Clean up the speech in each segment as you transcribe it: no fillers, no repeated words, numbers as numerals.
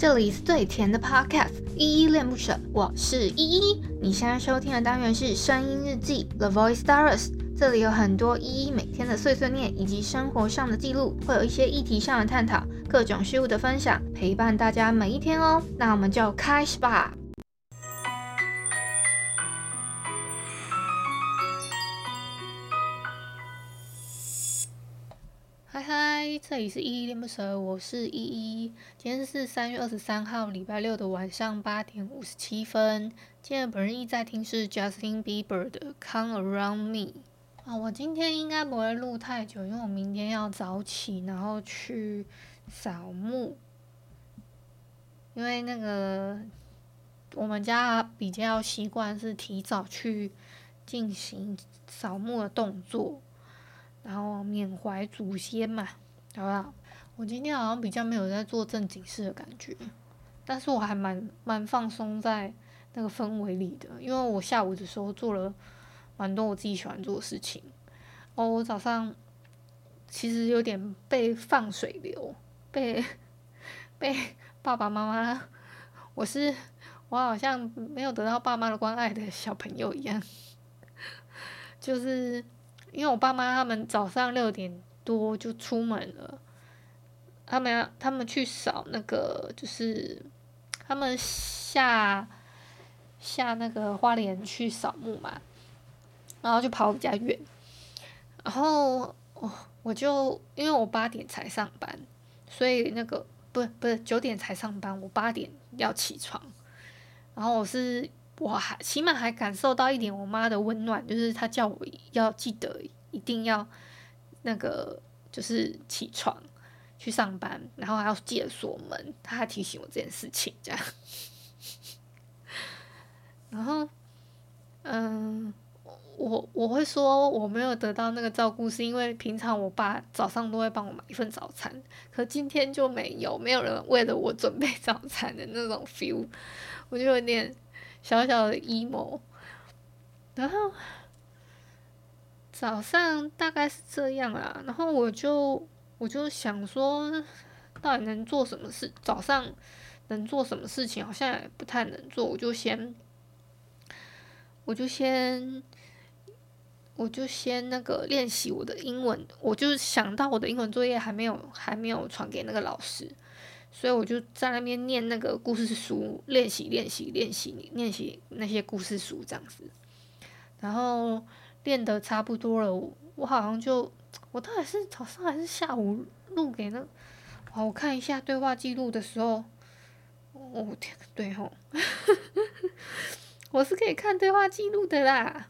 这里是最甜的 Podcast， 依依恋不舍，我是依依。你现在收听的单元是声音日记 The Voice Diaries， 这里有很多依依每天的碎碎念以及生活上的记录，会有一些议题上的探讨，各种事物的分享，陪伴大家每一天哦。那我们就开始吧。嗨，这里是依依恋不舍，我是依依。今天是3月23号礼拜六的晚上8点57分。今天本日意在听是 Justin Bieber 的 Come Around Me。我今天应该不会录太久，因为我明天要早起，然后去扫墓。因为我们家比较习惯是提早去进行扫墓的动作。然后缅怀祖先嘛，好不好？我今天好像比较没有在做正经事的感觉，但是我还蛮放松在那个氛围里的，因为我下午的时候做了蛮多我自己喜欢做的事情。我早上其实有点被放水流，被爸爸妈妈，我好像没有得到爸妈的关爱的小朋友一样，就是因为我爸妈他们早上6点多就出门了，他们去扫那个，就是他们下那个花莲去扫墓嘛，然后就跑比较远，然后我就因为我8点才上班，所以不是9点才上班，我8点要起床，然后我还起码还感受到一点我妈的温暖，就是她叫我要记得一定要就是起床去上班，然后还要记得锁门，她还提醒我这件事情，这样。然后，我会说我没有得到那个照顾，是因为平常我爸早上都会帮我买一份早餐，可今天就没有人为了我准备早餐的那种 feel， 我就有点小小的 emo。然后早上大概是这样啦，然后我就想说，到底能做什么事？早上能做什么事情？好像也不太能做，我就先那个练习我的英文，我就想到我的英文作业还没有传给那个老师，所以我就在那边念那个故事书，练习那些故事书这样子，然后练得差不多了，我好像我到底是早上还是下午录给我看一下对话记录的时候，天，对吼，我是可以看对话记录的啦。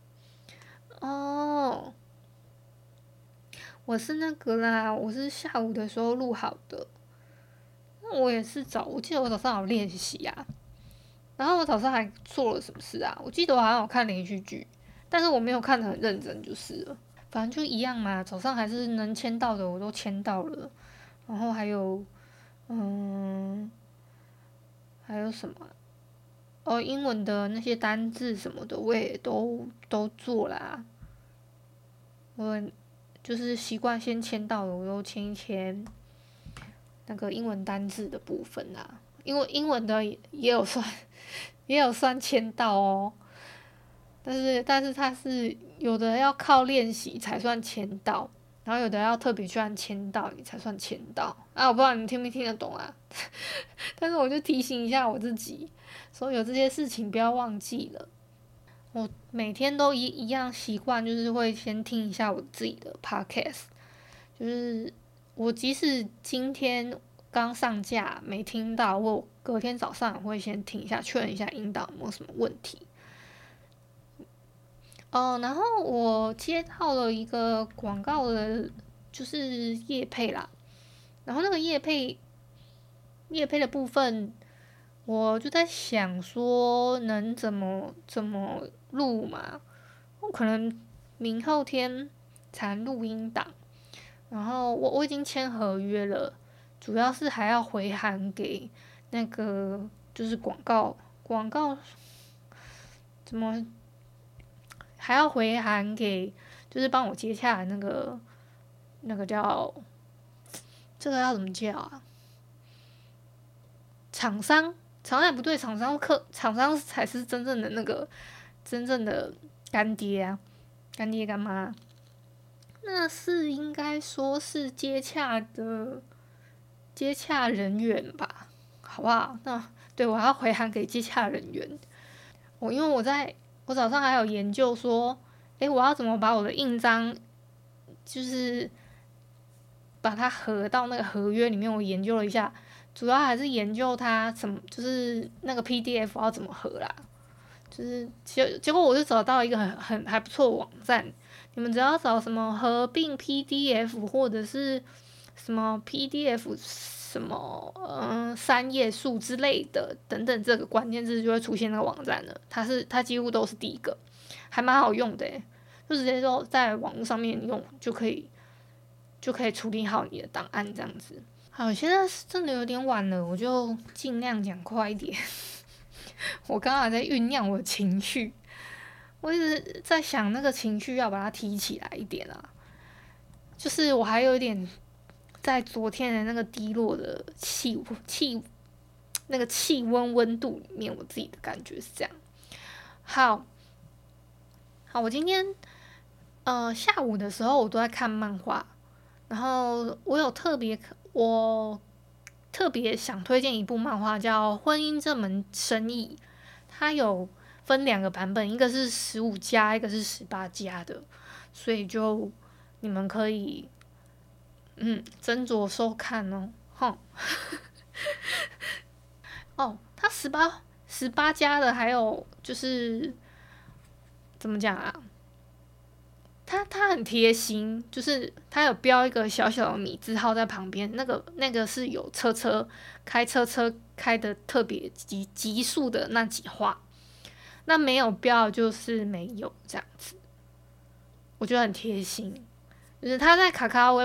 哦，我是那个啦，我是下午的时候录好的。那我也是我记得我早上有练习啊，然后我早上还做了什么事啊？我记得我好像有看连续剧，但是我没有看得很认真，就是了。反正就一样嘛，早上还是能签到的我都签到了，然后还有什么？英文的那些单字什么的我也都做啦。我就是习惯先签到的，我都签一签那个英文单字的部分啦。因为英文的也有算签到哦，但是它是有的要靠练习才算签到，然后有的要特别去按签到你才算签到啊。我不知道你听没听得懂啊，但是我就提醒一下我自己，所以有这些事情不要忘记了。我每天都一样习惯，就是会先听一下我自己的 podcast， 就是我即使今天刚上架没听到，我隔天早上也会先听一下，确认一下音档有没有什么问题。然后我接到了一个广告的，就是业配啦，然后那个业配的部分，我就在想说能怎么录嘛，我可能明后天才录音档，然后我已经签合约了，主要是还要回函给那个就是广告怎么还要回函给就是帮我接下来那个叫这个要怎么叫啊？ 厂商也不对，厂商才是真正的干爹啊，干爹干妈。那是应该说是接洽人员吧，好不好？那对我要回函给接洽人员。因为我早上还有研究说，我要怎么把我的印章，就是把它合到那个合约里面。我研究了一下，主要还是研究它就是那个 PDF 要怎么合啦。就是结果我就找到一个还不错的网站，你们只要找什么合并 PDF 或者是什么 PDF 什么3页数之类的等等，这个关键字就会出现那个网站了。它几乎都是第一个，还蛮好用的就直接说在网络上面用就可以处理好你的档案这样子。好，现在真的有点晚了，我就尽量讲快一点。我刚刚还在酝酿我的情绪，我一直在想那个情绪要把它提起来一点啊。就是我还有一点在昨天的那个低落的那个气温度里面，我自己的感觉是这样。好，我今天下午的时候我都在看漫画，然后我特别想推荐一部漫画叫《婚姻这门生意》，它有分2个版本，一个是15+，一个是18+的，所以就你们可以斟酌收看哦，哼。它18+的还有就是怎么讲啊？它很贴心，就是它有标一个小小的米字号在旁边，那个是有开车开的特别急速的那几话，那没有标就是没有这样子，我觉得很贴心。就是它在卡卡欧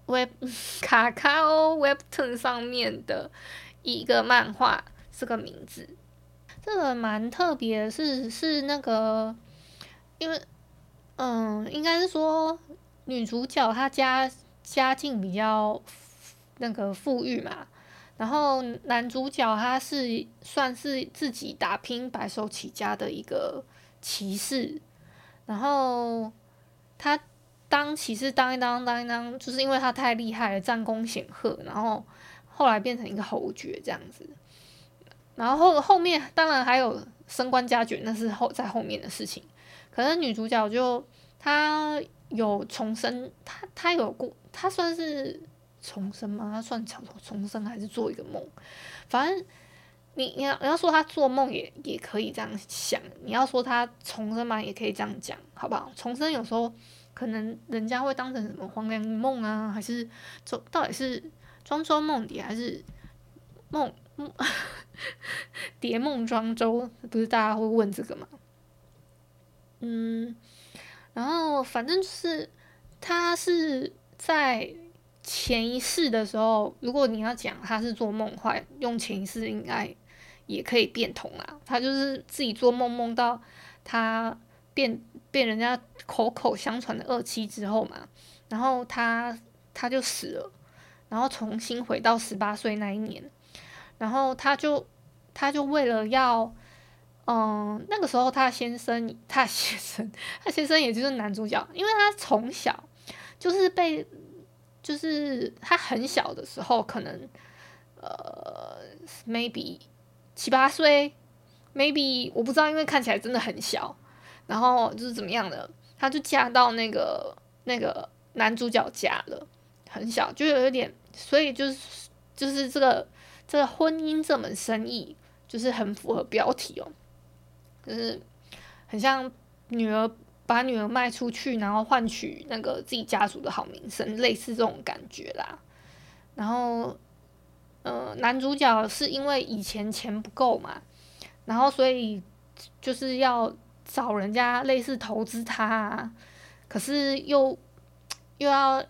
Webtoon 上面的一个漫画，这个名字，这个蛮特别的是那个，因为应该是说女主角她家境比较那个富裕嘛，然后男主角他算是自己打拼白手起家的一个骑士，然后他当骑士当一当，就是因为他太厉害了，战功显赫，然后后来变成一个侯爵这样子。然后后面当然还有升官加爵，那是在后面的事情。可是女主角她有重生，她算是重生吗？她算重生还是做一个梦？反正你要说她做梦也可以这样想，你要说她重生嘛，也可以这样讲，好不好？重生有时候可能人家会当成什么黄粱梦啊，还是到底是庄周梦蝶还是蝶梦庄周？不是大家会问这个吗？然后反正就是他是在前一世的时候，如果你要讲他是做梦的话，用前一世应该也可以变通啦。他就是自己做梦到他变人家口相传的恶妻之后嘛，然后他就死了，然后重新回到18岁那一年，然后他就为了要那个时候他先生也就是男主角，因为他从小就是他很小的时候，可能maybe 7、8岁 ，maybe 我不知道，因为看起来真的很小，然后就是怎么样的，他就嫁到那个男主角家了，很小就有一点，所以就是这个婚姻这门生意，就是很符合标题哦。就是很像把女儿卖出去，然后换取那个自己家族的好名声，类似这种感觉啦。然后，男主角是因为以前钱不够嘛，然后所以就是要找人家类似投资他啊，可是又要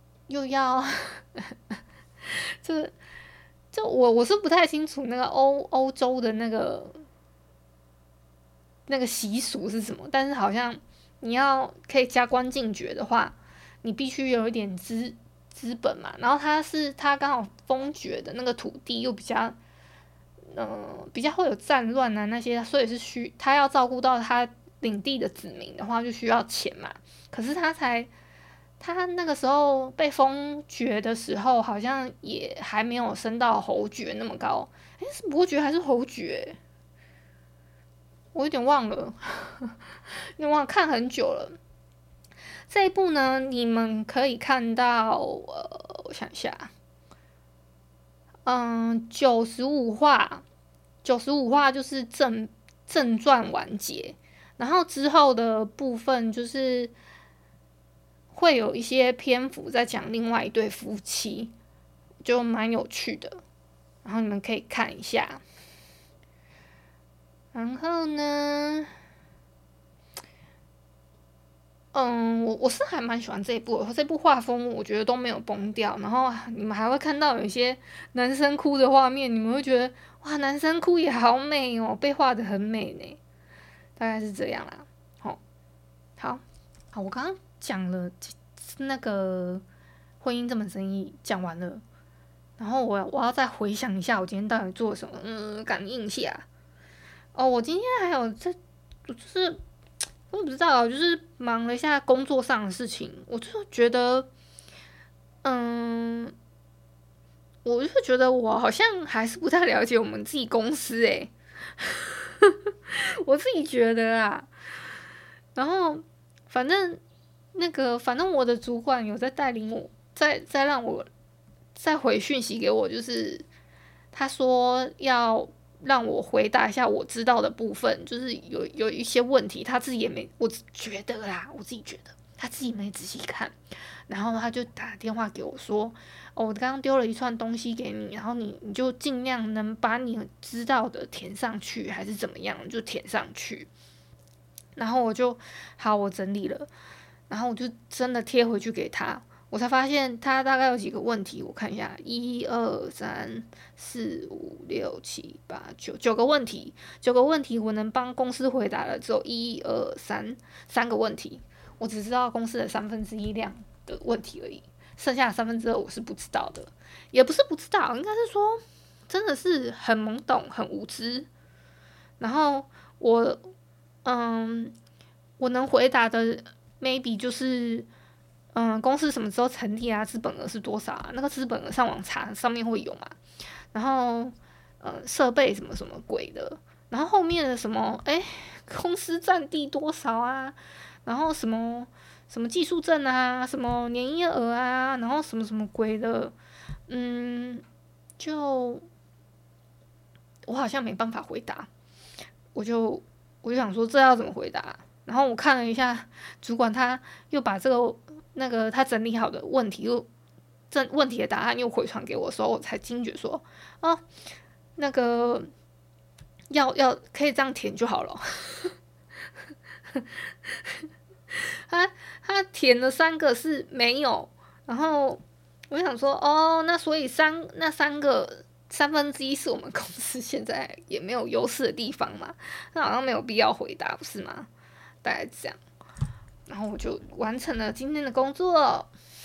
就我是不太清楚那个欧洲的那个习俗是什么，但是好像你可以加官进爵的话，你必须有一点资本嘛。然后他刚好封爵的那个土地又比较比较会有战乱啊那些，所以是他要照顾到他领地的子民的话，就需要钱嘛。可是他那个时候被封爵的时候，好像也还没有升到侯爵那么高，是伯爵还是侯爵？我有点忘了，因为我看很久了。这一部呢，你们可以看到，我想一下，95话就是正传完结，然后之后的部分就是会有一些篇幅在讲另外一对夫妻，就蛮有趣的，然后你们可以看一下。然后呢，我是还蛮喜欢这一部的，这部画风我觉得都没有崩掉，然后你们还会看到有一些男生哭的画面，你们会觉得哇，男生哭也好美哦，被画的很美呢，大概是这样啦。好，我刚刚讲了那个婚姻这门生意讲完了，然后我要再回想一下我今天到底做了什么，感应一下。我今天还有就是我不知道，就是忙了一下工作上的事情，我就觉得，我就觉得我好像还是不太了解我们自己公司我自己觉得啊。然后反正反正我的主管有在带领我，再让我再回讯息给我，就是他说要让我回答一下我知道的部分，就是有一些问题他自己也没，我觉得我自己觉得他自己没仔细看，然后他就打电话给我说，我刚刚丢了一串东西给你，然后你就尽量能把你知道的填上去，还是怎么样就填上去。然后我整理了，然后我就真的贴回去给他，我才发现他大概有几个问题，我看一下，1、2、3、4、5、6、7、8、9个问题，9个问题我能帮公司回答的只有1、2、3个问题，我只知道公司的1/3量的问题而已，剩下的2/3我是不知道的，也不是不知道，应该是说真的是很懵懂、很无知。然后我能回答的 maybe 就是公司什么时候成立啊，资本额是多少啊？那个资本额上网查上面会有嘛。然后设备什么什么鬼的，然后后面的什么公司占地多少啊？然后什么技术证啊，什么年营业额啊，然后什么什么鬼的，就我好像没办法回答，我就想说这要怎么回答？然后我看了一下，主管他又把他整理好的问题问题的答案又回传给我的时候，我才惊觉说，那个要可以这样填就好了。他填了3个是没有，然后我想说，那所以那3个1/3是我们公司现在也没有优势的地方嘛，那好像没有必要回答，不是吗？大概这样，然后我就完成了今天的工作。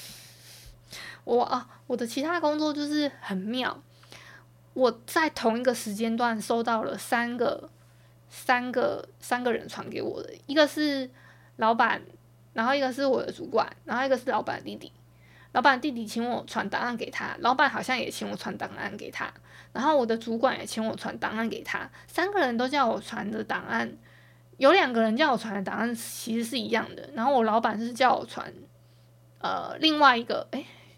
我的其他工作就是很妙，我在同一个时间段收到了三个人传给我的，一个是老板，然后一个是我的主管，然后一个是老板的弟弟。老板弟弟请我传档案给他，老板好像也请我传档案给他，然后我的主管也请我传档案给他，3个人都叫我传的档案，有2个人叫我传的档案其实是一样的，然后我老板是叫我传另外一个，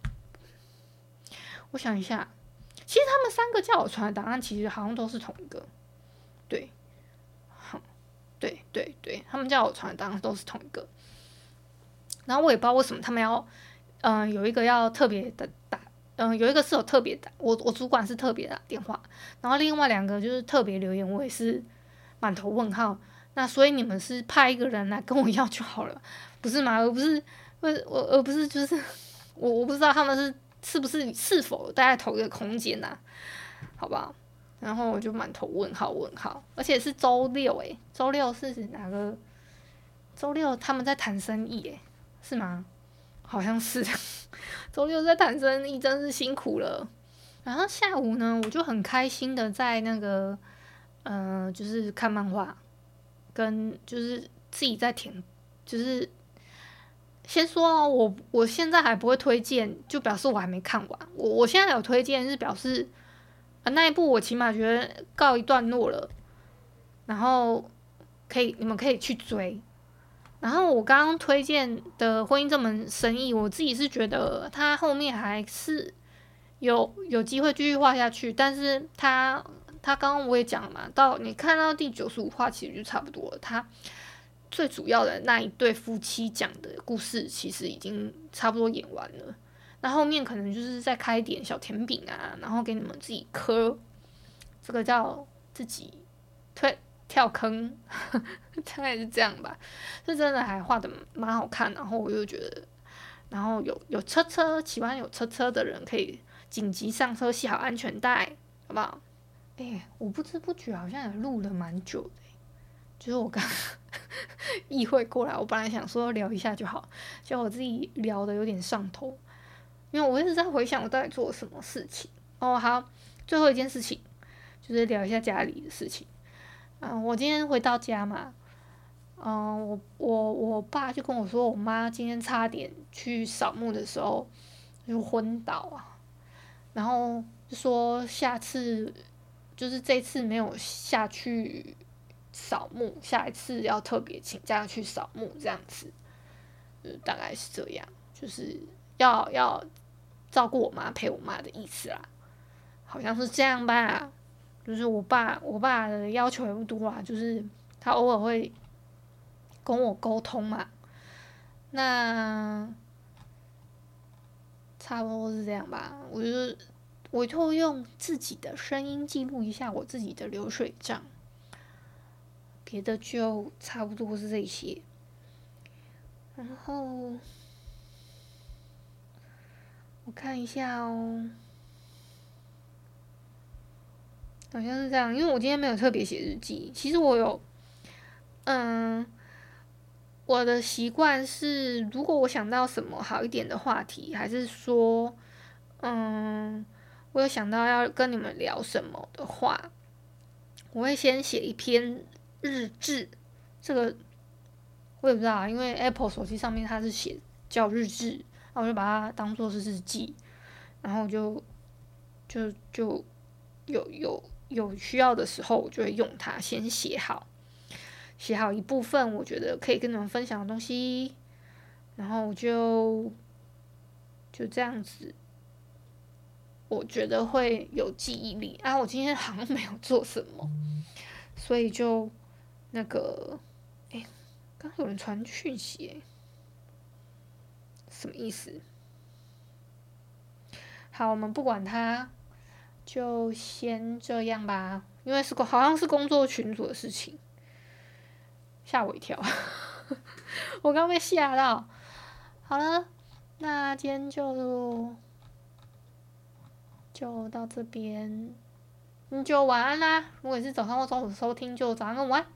我想一下，其实他们3个叫我传的档案其实好像都是同一个，对，对，他们叫我传的档案都是同一个，然后我也不知道为什么他们要，有一个要特别的打，有一个是有特别打，我主管是特别打电话，然后另外2个就是特别留言，我也是满头问号。那所以你们是派一个人来跟我要就好了，不是吗？而不是就是我不知道他们是否待在同一个空间呐、好不好？然后我就满头问号，而且是周六周六是哪个？周六他们在谈生意是吗？好像是周六在谈生意，真是辛苦了。 然后下午呢，我就很开心的在那个就是看漫画，跟就是自己在填，就是先说哦，我现在还不会推荐，就表示我还没看完。我现在有推荐是表示那一部我起码觉得告一段落了，然后你们可以去追。然后我刚刚推荐的《婚姻这门生意》，我自己是觉得它后面还是有机会继续画下去，但是他刚刚我也讲了嘛，到你看到第95话其实就差不多了。他最主要的那一对夫妻讲的故事，其实已经差不多演完了。那后面可能就是再开一点小甜饼啊，然后给你们自己磕，这个叫自己跳坑，大概是这样吧。是真的还画的蛮好看，然后我又觉得，然后有车，喜欢有车的人可以紧急上车，系好安全带，好不好？我不知不觉好像也录了蛮久的，就是我刚意会过来，我本来想说聊一下就好，结果我自己聊的有点上头，因为我一直在回想我到底做了什么事情。好，最后一件事情就是聊一下家里的事情。我今天回到家嘛，我爸就跟我说，我妈今天差点去扫墓的时候就昏倒啊，然后就说下次就是这次没有下去扫墓，下一次要特别请假去扫墓这样子，大概是这样，就是要照顾我妈陪我妈的意思啦，好像是这样吧。就是我爸的要求也不多啊，就是他偶尔会跟我沟通嘛，那差不多是这样吧。我就用自己的声音记录一下我自己的流水账，别的就差不多是这些。然后我看一下哦。好像是这样，因为我今天没有特别写日记。其实我有，我的习惯是，如果我想到什么好一点的话题，还是说，我有想到要跟你们聊什么的话，我会先写一篇日志。这个我也不知道，因为 Apple 手机上面它是写叫日志，然后我就把它当做是日记，然后就有需要的时候，我就会用它先写好一部分我觉得可以跟你们分享的东西，然后就这样子，我觉得会有记忆力啊。我今天好像没有做什么，所以就那个，刚有人传讯息，什么意思？好，我们不管它。就先这样吧，因为好像是工作群组的事情，吓我一跳，我刚被吓到。好了，那今天就到这边，你就晚安啦。如果你是早上或中午收听，就早安跟晚安。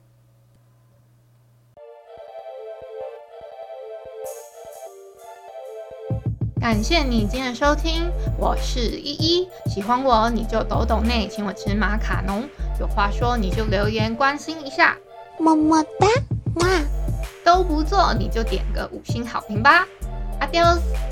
感谢你今天的收听，我是依依。喜欢我你就抖内请我吃马卡龙，有话说你就留言关心一下， 么么哒，哇！ 都不做你就点个5星好评吧。Adios。